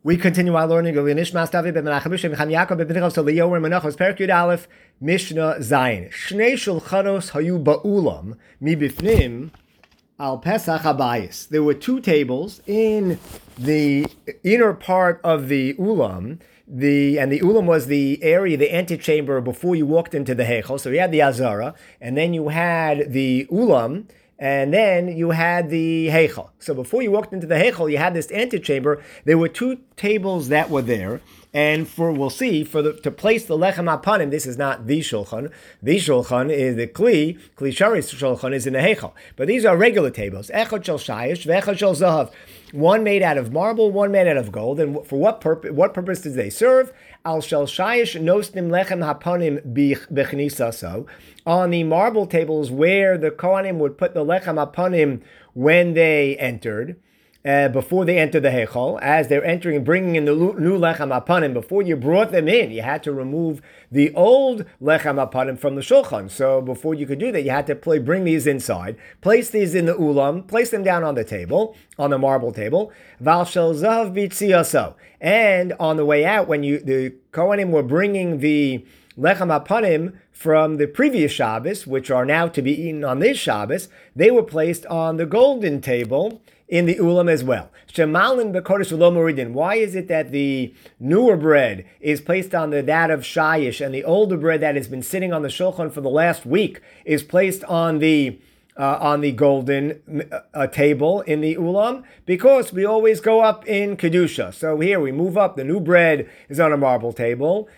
We continue our learning of Nishmas David ben Menachem B'Shem Chaim Yaakov ben Pinchas Eliyahu ben Menachos Perek Yud Aleph Mishnah Zayin. Shnei shulchanos hayu ba'ulam mibifnim al Pesach habayis. There were two tables in the inner part of the ulam. And the ulam was the area, the antechamber before you walked into the heichal. So you had the azara, and then you had the ulam, and then you had the heichal. So before you walked into the heichal, you had this antechamber. There were two tables that were there, and we'll see, to place the lechem hapanim, this is not the shulchan. The shulchan is the kli sharis shulchan is in the heichal. But these are regular tables. Echad shel shayish, ve'echad shel zahav. One made out of marble, one made out of gold. And for what purpose? What purpose did they serve? Al shel shayish nosnim lechem hapanim b'chnisaso. On the marble tables where the kohanim would put the lechem hapanim when they entered, before they entered the heichal, as they're entering and bringing in the new lechem hapanim, before you brought them in, you had to remove the old lechem hapanim from the shulchan. So before you could do that, you had to bring these inside, place these in the ulam, place them down on the table, on the marble table. Val shel zahav b'tziyaso. And on the way out, when the kohanim were bringing the lechem hapanim from the previous Shabbos, which are now to be eaten on this Shabbos, they were placed on the golden table in the ulam as well. Shemalin b'kodesh v'lo moridin. Why is it that the newer bread is placed on that of shayish, and the older bread that has been sitting on the shulchan for the last week is placed on the golden table in the ulam? Because we always go up in kedusha. So here we move up. The new bread is on a marble table.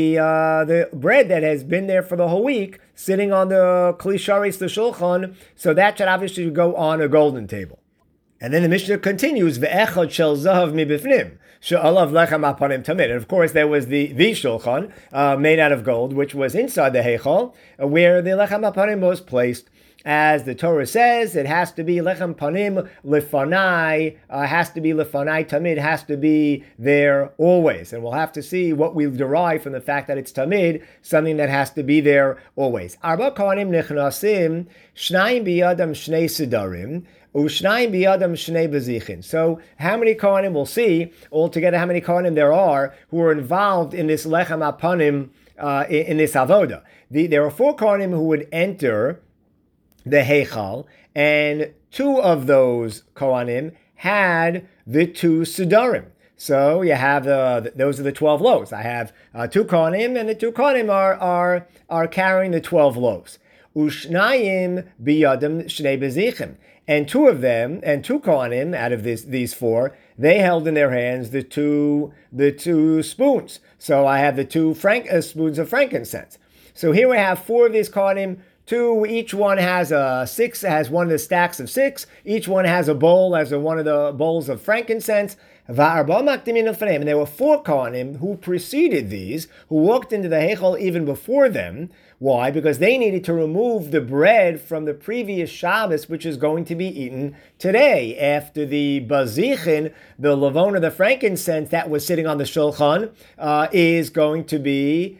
The bread that has been there for the whole week sitting on the kli sharis, the shulchan, so that should obviously go on a golden table. And then the Mishnah continues, Ve'echad shel zahav mibifnim, she'alav lechem hapanim tamid. And of course, there was the shulchan made out of gold, which was inside the heichal, where the lechem hapanim was placed. As the Torah says, it has to be lechem panim lefanai, has to be lefanai tamid, has to be there always. And we'll have to see what we derive from the fact that it's tamid, something that has to be there always. Arba kohanim nechnasim, shnayim biyadam shnei sidarim, Ushnayim biyadam shnei bezichin. So how many kohanim, we'll see altogether how many kohanim there are who are involved in this lechem hapanim, in this avoda. There are 4 kohanim who would enter the heichal, and 2 of those kohanim had the 2 sidarim. So you have those are the 12 loaves. I have 2 kohanim, and the 2 kohanim are carrying the 12 loaves. Ushnayim biyadam shnei bezichim. And 2 of them, and 2 kohanim out of these 4, they held in their hands the two spoons. So I have the 2 spoons of frankincense. So here we have 4 of these kohanim. 2, each one has has one of the stacks of 6. Each one has a bowl, one of the bowls of frankincense. And there were 4 kohanim who preceded these, who walked into the heichal even before them. Why? Because they needed to remove the bread from the previous Shabbos, which is going to be eaten today, after the bazichin, the lavona, the frankincense that was sitting on the shulchan, is going to be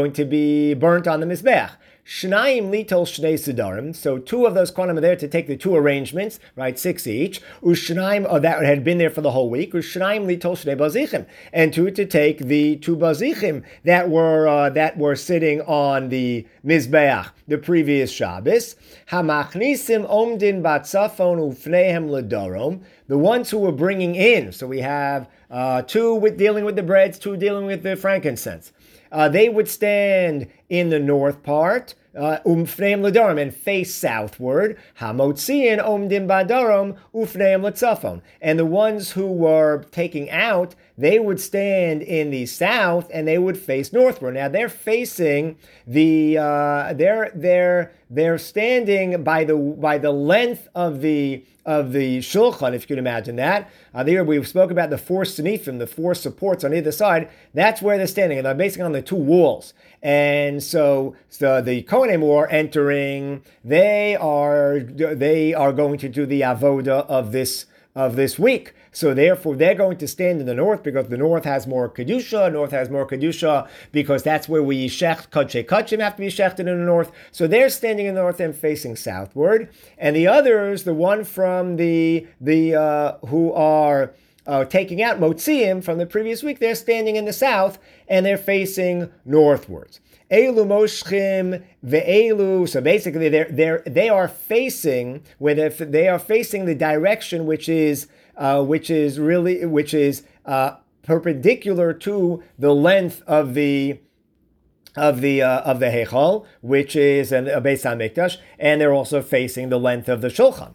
burnt on the mizbeach. Shnayim litol shnei sidarim. So 2 of those kohanim are there to take the 2 arrangements, right, 6 each. Ushnayim that had been there for the whole week. Ushnayim litol shnei bazichim, and 2 to take the 2 bazichim that were sitting on the mizbeach the previous Shabbos. Hamachnisim omdin batzafon ufnehem ledarom. The ones who were bringing in. So we have 2 dealing with the breads, 2 dealing with the frankincense. They would stand in the north part, umfneim ledarom, and face southward. Hamotziin omdim badarom ufneim letzafon. And the ones who were taking out, they would stand in the south and they would face northward. Now they're facing they're standing by the length of the shulchan, if you can imagine that. There we spoke about the 4 sinifim, the 4 supports on either side. That's where they're standing, and they're basically on the 2 walls. And so the kohanim who are entering, they are going to do the avoda of this week. So therefore, they're going to stand in the north because the north has more kedusha. Because that's where we shecht kodshei kodshim have to be shechted in the north. So they're standing in the north and facing southward. And the others, the one from who are taking out Motziim from the previous week, they're standing in the south and they're facing northwards. Elu moshchim ve'elu. So basically, they are facing the direction which is perpendicular to the length of the Heichal, which is a Beis HaMikdash, and they're also facing the length of the Shulchan.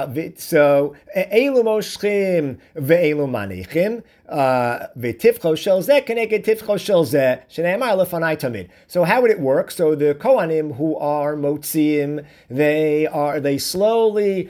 So Eilu moshchim ve'eilu manichim v'tifcho shel zeh keneged tifcho shel zeh shene'amar lefanai tamid. So how would it work? So the Kohanim who are motziim, they slowly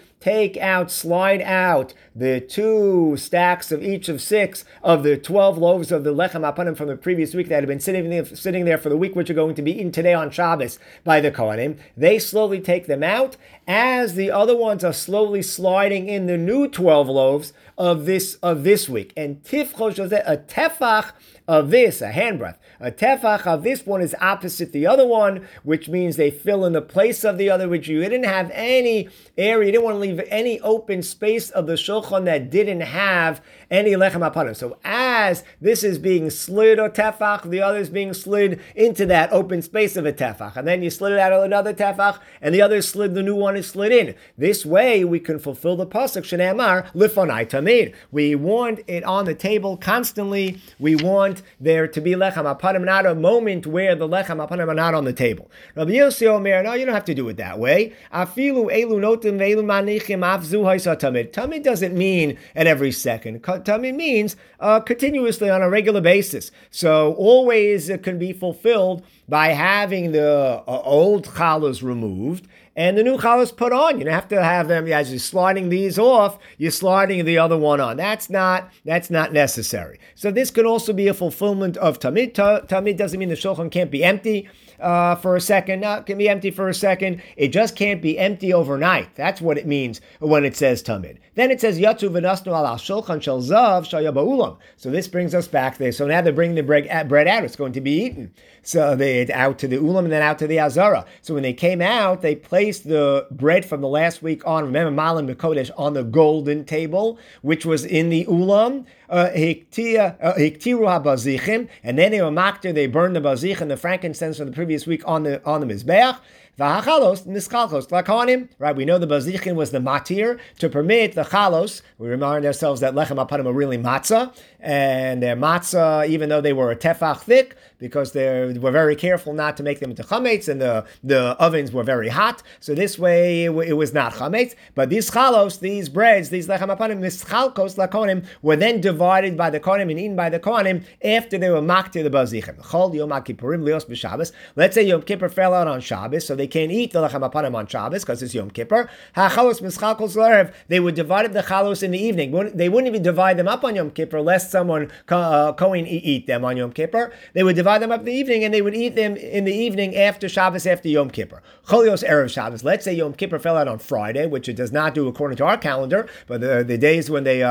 slide out the 2 stacks of each of 6 of the 12 loaves of the lechem apanim from the previous week that had been sitting there for the week, which are going to be eaten today on Shabbos by the Kohanim. They slowly take them out as the other ones are slowly sliding in the new 12 loaves of this week. And tifchosh of a tefach of this, a handbreadth. A tefach of this one is opposite the other one, which means they fill in the place of the other, which you didn't have any area, you didn't want to leave any open space of the shulchan that didn't have any lechem apanim. So as this is being slid a tefach, the other is being slid into that open space of a tefach. And then you slid it out of another tefach, and the other is slid, the new one is slid in. This way we can fulfill the pasuk shene'amar lifonai tamid. We want it on the table constantly. We want there to be lechem apanim, not a moment where the lechem apanim are not on the table. Rabbi Yossi Omer, no, you don't have to do it that way. Afilu elu notim ve'elu manichim avzu haisa tamid. Tamid doesn't mean at every second. Tamid means continuously on a regular basis. So always it can be fulfilled by having the old challahs removed and the new challahs put on. You don't have to have them as you're sliding these off, you're sliding the other one on. That's not necessary. So this could also be a fulfillment of tamid. Tamid doesn't mean the shulchan can't be empty for a second. No, it can be empty for a second. It just can't be empty overnight. That's what it means when it says tamid. Then it says yatzu v'nasnu al shulchan shel zav shaya ba'ulam. So this brings us back there. So now they're bringing the bread out. It's going to be eaten. So they out to the ulam and then out to the azara. So when they came out, they placed the bread from the last week on, remember, Malan B'Kodesh, on the golden table, which was in the ulam. Hiktiru habazichim, and then they were makter, they burned the bazich and the frankincense from the previous week on the mizbeach. V'hachalos nischalchos lakonim. Right, we know the bazichin was the matir to permit the chalos. We remind ourselves that lechem apanim are really matzah, and their matzah, even though they were a tefach thick, because they were very careful not to make them into chametz, and the ovens were very hot. So this way it was not chametz. But these chalos, these breads, these lechem apanim nischalchos lakonim, were then divided by the kohanim and eaten by the kohanim after they were maktir the bazichin. Chol yom kippurim lios b'Shabbos. Let's say Yom Kippur fell out on Shabbos, so they can't eat the lechem apanim on Shabbos because it's Yom Kippur. Hachalos mischalkos l'erev. They would divide up the chalos in the evening. They wouldn't even divide them up on Yom Kippur lest someone Kohen eat them on Yom Kippur. They would divide them up in the evening, and they would eat them in the evening after Shabbos, after Yom Kippur. Cholios erev Shabbos. Let's say Yom Kippur fell out on Friday, which it does not do according to our calendar, but the days when they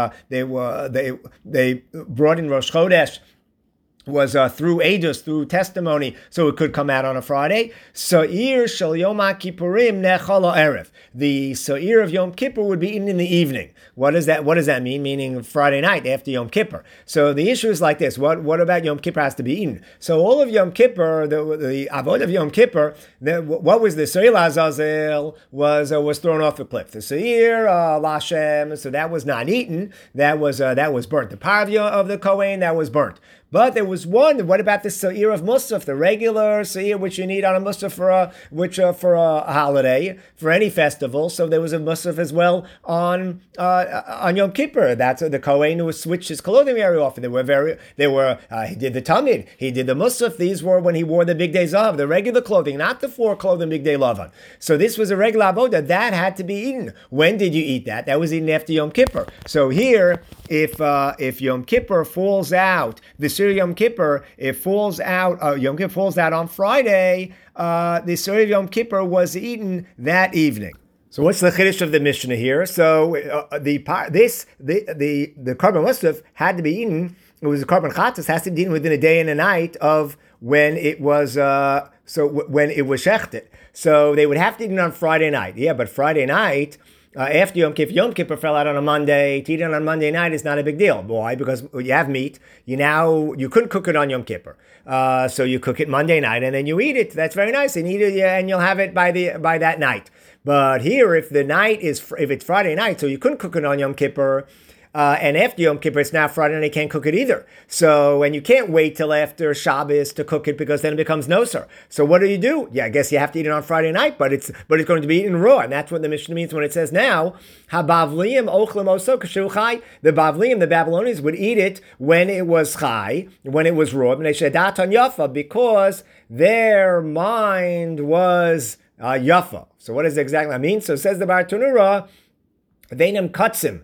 brought in Rosh Chodesh was through edus, through testimony, so it could come out on a Friday. Sa'ir shel Yom Kippurim nechal erev. The sa'ir of Yom Kippur would be eaten in the evening. What does that mean? Meaning Friday night after Yom Kippur. So the issue is like this: what about Yom Kippur has to be eaten? So all of Yom Kippur, the avod of Yom Kippur, what was the sa'ir Azazel was thrown off the cliff. The sa'ir Lashem, so that was not eaten. That was burnt. The parvia of the Kohen, that was burnt. But there was one. What about the Sa'ir of Musaf, the regular Sa'ir which you need on a Musaf for a holiday, for any festival? So there was a Musaf as well on Yom Kippur. That's the Kohen who switched his clothing very often. He did the Tamid, he did the Musaf. These were when he wore the Big Day Zav, the regular clothing, not the 4 clothing Big Day Lavan. So this was a regular avoda that had to be eaten. When did you eat that? That was eaten after Yom Kippur. So here, if Yom Kippur falls out, the Yom Kippur, Yom Kippur falls out on Friday, the Surah of Yom Kippur was eaten that evening. So what's the chiddush of the Mishnah here? So the carbon musaf had to be eaten. It was a carbon chatas has to be eaten within a day and a night of when it was when it was shechted. So they would have to eat it on Friday night. Yeah, but Friday night, after Yom Kippur fell out on a Monday, to eat it on Monday night is not a big deal. Why? Because you have meat. You couldn't cook it on Yom Kippur, so you cook it Monday night and then you eat it. That's very nice, and eat it, and you'll have it by that night. But here, if it's Friday night, so you couldn't cook it on Yom Kippur. And after Yom Kippur, it's now Friday and they can't cook it either. So, and you can't wait till after Shabbos to cook it because then it becomes nosar. So what do? Yeah, I guess you have to eat it on Friday night, but it's going to be eaten raw. And that's what the Mishnah means when it says now, Habavliim ochlim oso kashu chai. The Bavliim, the Babylonians, would eat it when it was chai, when it was raw, because their mind was yafa. So what does exactly that mean? So says the Bar Tanura, they didn't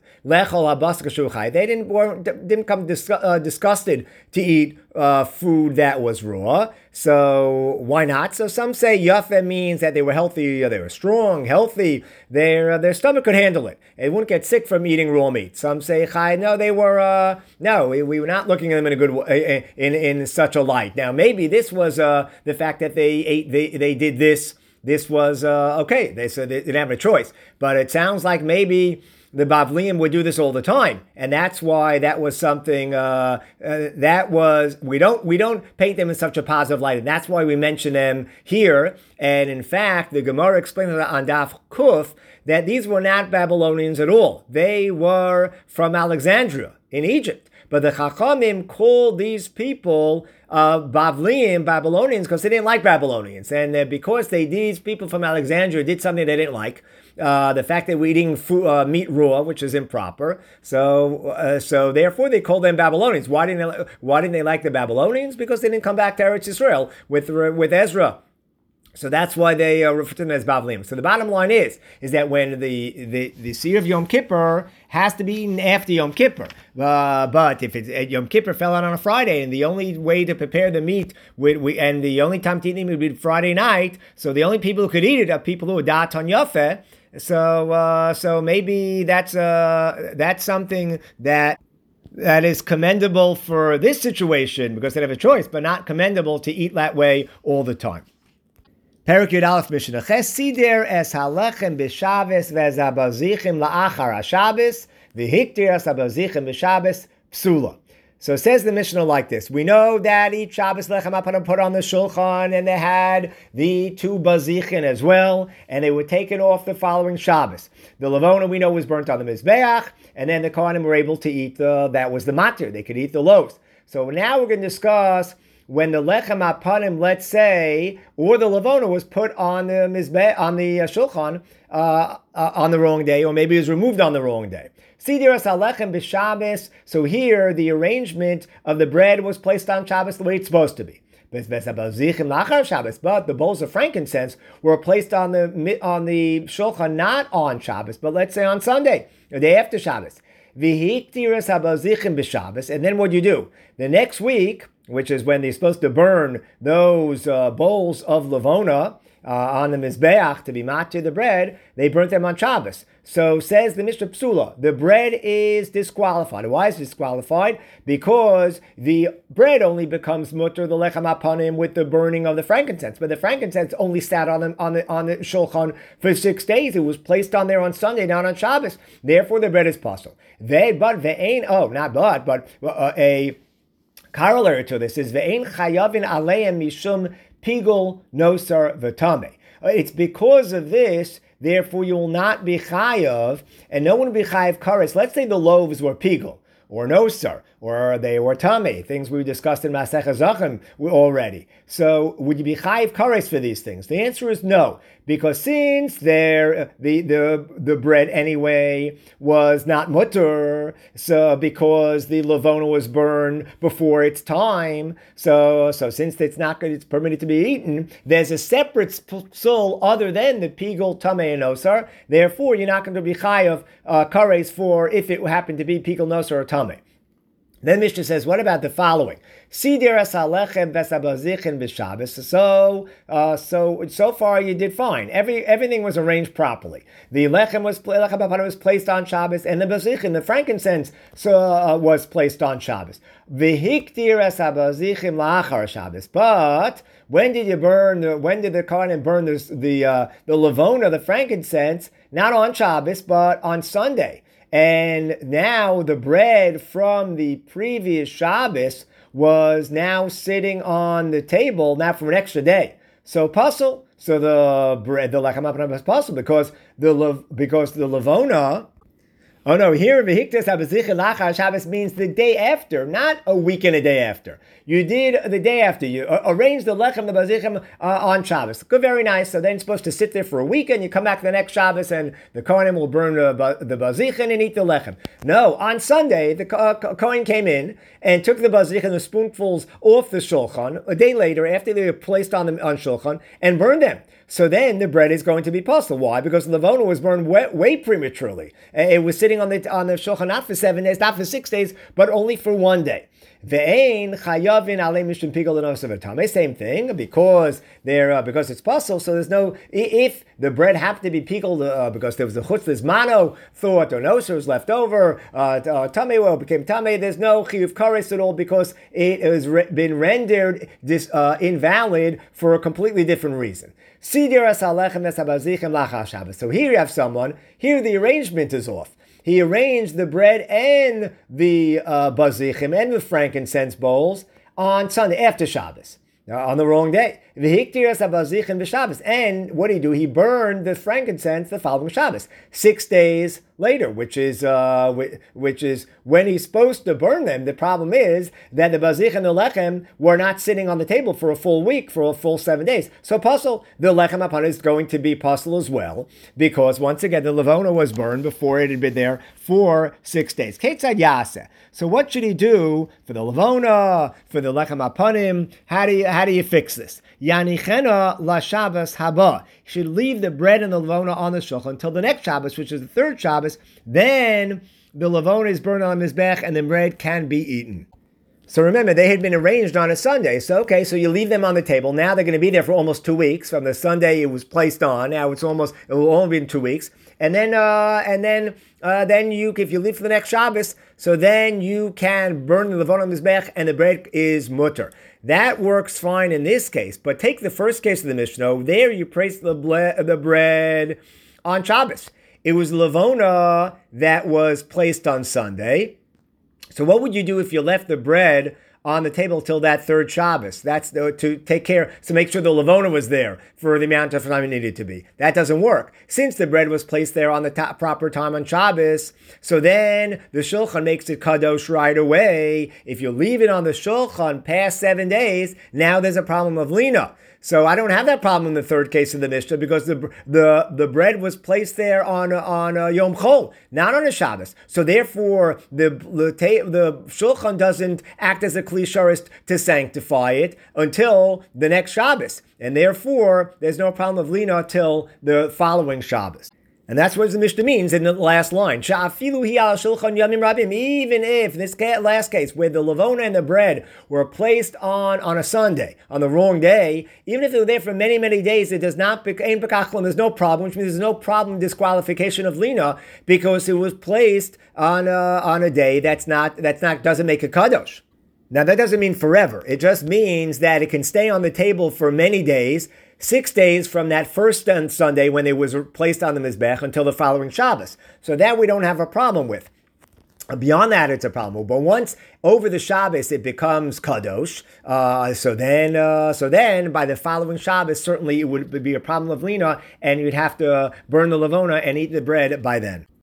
come disgusted to eat food that was raw. So why not? So some say yafa means that they were healthy, they were strong, healthy. Their stomach could handle it. They wouldn't get sick from eating raw meat. Some say chai. No, they were we were not looking at them in a good in such a light. Now maybe this was the fact that they did this. This was okay. They didn't have a choice, but it sounds like maybe the Bavliim would do this all the time, and that's why that was something we don't paint them in such a positive light, and that's why we mention them here. And in fact, the Gemara explains on Daf Kuf that these were not Babylonians at all; they were from Alexandria in Egypt. But the Chachamim called these people Bavliim, Babylonians, because they didn't like Babylonians. And because these people from Alexandria did something they didn't like, the fact that we're eating meat raw, which is improper, so therefore they called them Babylonians. Why didn't they like the Babylonians? Because they didn't come back to Eretz Yisrael with Ezra. So that's why they refer to them as Bavliim. So the bottom line is that when the seed of Yom Kippur has to be eaten after Yom Kippur. But if Yom Kippur fell out on a Friday, and the only way to prepare the meat, and the only time to eat it would be Friday night, so the only people who could eat it are people who are da'at yafeh. So maybe that's something that is commendable for this situation because they have a choice, but not commendable to eat that way all the time. Perek Yud Aleph Mishnah Ches Sider es halechem b'Shabbos v'zabazichim la'achar haShabbos v'hiktir es habazichim b'Shabbos psula. So it says the Mishnah like this. We know that each Shabbos lechem hapana put on the shulchan, and they had the two bazichin as well, and they were taken off the following Shabbos. The lavona we know was burnt on the mizbeach, and then the kohanim were able to eat that was the matir. They could eat the loaves. So now we're going to discuss when the lechem apanim, let's say, or the lavona was put on the mizbeh, on the shulchan on the wrong day, or maybe it was removed on the wrong day. Sidiras halechem b'Shabbos. So here, the arrangement of the bread was placed on Shabbos the way it's supposed to be. But the bowls of frankincense were placed on the shulchan not on Shabbos, but let's say on Sunday, the day after Shabbos. And then what do you do? The next week, which is when they're supposed to burn those bowls of lavona on the mizbeach to be matir the bread, they burnt them on Shabbos. So says the Mishnah Psula, the bread is disqualified. Why is it disqualified? Because the bread only becomes mutter, the lechem apanim, with the burning of the frankincense. But the frankincense only sat on the shulchan for 6 days. It was placed on there on Sunday, not on Shabbos. Therefore, the bread is possible. A corollary to this is ve'ein chayavin aleim mishum pigul nosar v'tameh. It's because of this, therefore you will not be chayav, and no one will be chayav kares. Let's say the loaves were pigul, or nosar, or they were tameh, things we discussed in Masech HaZachim already. So would you be chayiv kares for these things? The answer is no, because since the bread anyway was not mutter, so because the lavona was burned before its time, so since it's permitted to be eaten, there's a separate psul other than the pigul, tameh, and nosar. Therefore, you're not going to be chayiv kares for if it happened to be pigul, nosar, or tameh. Then Mishnah says, what about the following? Sidiras halechem vesabazichin b'Shabbos. So far you did fine. Everything was arranged properly. The lechem was placed on Shabbos, and the bazichin, the frankincense, was placed on Shabbos. V'hiktiras habazichim la'achar Shabbos. But when did the Kohanim burn the levona, the frankincense? Not on Shabbos, but on Sunday. And now the bread from the previous Shabbos was now sitting on the table now for an extra day. So puzzle. So the bread, the lechem hapanim was puzzle because the levona. Oh no, here v'hiktas habazichim lachar Shabbos means the day after, not a week and a day after. You did the day after. You arranged the lechem, the bazichim on Shabbos. Good, very nice. So then you're supposed to sit there for a week, and you come back the next Shabbos, and the Kohanim will burn the bazichim and eat the lechem. No, on Sunday, the Kohen came in and took the bazichim, the spoonfuls, off the shulchan a day later, after they were placed on shulchan, and burned them. So then the bread is going to be puzzle. Why? Because the levona was burned way prematurely. It was sitting on the shulchan not for 7 days, not for 6 days, but only for 1 day. Ve'ein chayavin alei mishum pigol l'nosav. Same thing, because it's puzzle. So there's no, if the bread happened to be pickled because there was a chutzlis mano thought or noser was left over, tamei became tamei. There's no chiyuv kares at all because it has been rendered invalid for a completely different reason. So here you have someone. Here the arrangement is off. He arranged the bread and the bazichim and the frankincense bowls on Sunday after Shabbos, on the wrong day. And what did he do? He burned the frankincense the following Shabbos, 6 days later, which is when he's supposed to burn them. The problem is that the bazich and the lechem were not sitting on the table for a full week, for a full 7 days. So puzzle, the lechem upon is going to be puzzle as well, because once again the levona was burned before it had been there for 6 days. Ketzad yaseh. So what should he do for the levona, for the lechem apanim? How do you fix this? Yanichena la Shabbos haba. He should leave the bread and the levona on the shulchan until the next Shabbos, which is the third Shabbos. Then the levona is burned on the mizbech and the bread can be eaten. So remember, they had been arranged on a Sunday. So you leave them on the table. Now they're going to be there for almost 2 weeks. From the Sunday it was placed on. Now it will only be 2 weeks. And then if you leave for the next Shabbos, so then you can burn the levona on the mizbech and the bread is mutter. That works fine in this case. But take the first case of the Mishnah. There you place the bread on Shabbos. It was levona that was placed on Sunday. So what would you do if you left the bread on the table till that third Shabbos? That's to take care, to make sure the levona was there for the amount of time it needed to be. That doesn't work. Since the bread was placed there on the proper time on Shabbos, so then the shulchan makes it kadosh right away. If you leave it on the shulchan past 7 days, now there's a problem of lina. So I don't have that problem in the third case of the Mishnah because the bread was placed there on Yom Chol, not on a Shabbos. So therefore, the Shulchan doesn't act as a kli sharis to sanctify it until the next Shabbos. And therefore, there's no problem of lina till the following Shabbos. And that's what the Mishnah means in the last line. Even if, in this last case, where the levona and the bread were placed on a Sunday, on the wrong day, even if they were there for many, many days, it does not, there's no problem, which means there's no problem disqualification of lina, because it was placed on a day that's not doesn't make a kadosh. Now that doesn't mean forever. It just means that it can stay on the table for many days, 6 days from that first Sunday when it was placed on the Mizbech until the following Shabbos. So that we don't have a problem with. Beyond that, it's a problem. But once over the Shabbos it becomes kadosh, so then by the following Shabbos, certainly it would be a problem of lina, and you'd have to burn the levona and eat the bread by then.